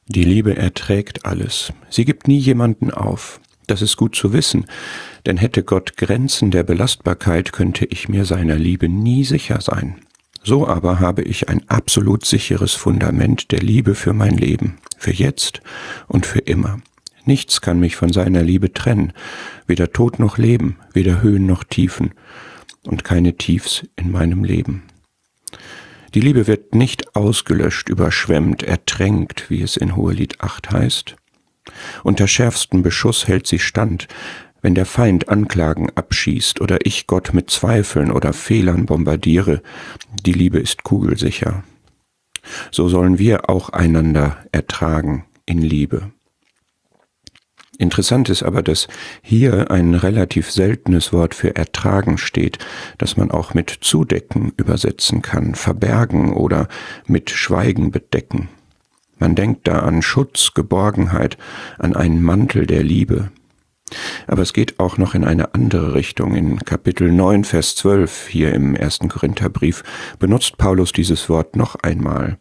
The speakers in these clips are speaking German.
Die Liebe erträgt alles. Sie gibt nie jemanden auf. Das ist gut zu wissen, denn hätte Gott Grenzen der Belastbarkeit, könnte ich mir seiner Liebe nie sicher sein. So aber habe ich ein absolut sicheres Fundament der Liebe für mein Leben, für jetzt und für immer. Nichts kann mich von seiner Liebe trennen, weder Tod noch Leben, weder Höhen noch Tiefen und keine Tiefs in meinem Leben. Die Liebe wird nicht ausgelöscht, überschwemmt, ertränkt, wie es in Hohelied 8 heißt. Unter schärfstem Beschuss hält sie stand, wenn der Feind Anklagen abschießt oder ich Gott mit Zweifeln oder Fehlern bombardiere. Die Liebe ist kugelsicher. So sollen wir auch einander ertragen in Liebe. Interessant ist aber, dass hier ein relativ seltenes Wort für ertragen steht, das man auch mit zudecken übersetzen kann, verbergen oder mit Schweigen bedecken. Man denkt da an Schutz, Geborgenheit, an einen Mantel der Liebe. Aber es geht auch noch in eine andere Richtung. In Kapitel 9, Vers 12, hier im 1. Korintherbrief, benutzt Paulus dieses Wort noch einmal.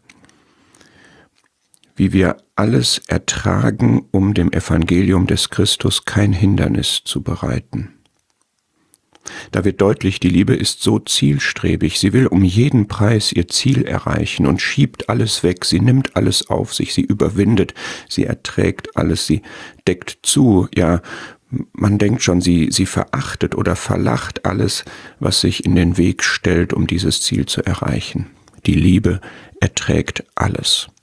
Wie wir alles ertragen, um dem Evangelium des Christus kein Hindernis zu bereiten. Da wird deutlich, die Liebe ist so zielstrebig, sie will um jeden Preis ihr Ziel erreichen und schiebt alles weg, sie nimmt alles auf sich, sie überwindet, sie erträgt alles, sie deckt zu, ja, man denkt schon, sie verachtet oder verlacht alles, was sich in den Weg stellt, um dieses Ziel zu erreichen. Die Liebe erträgt alles.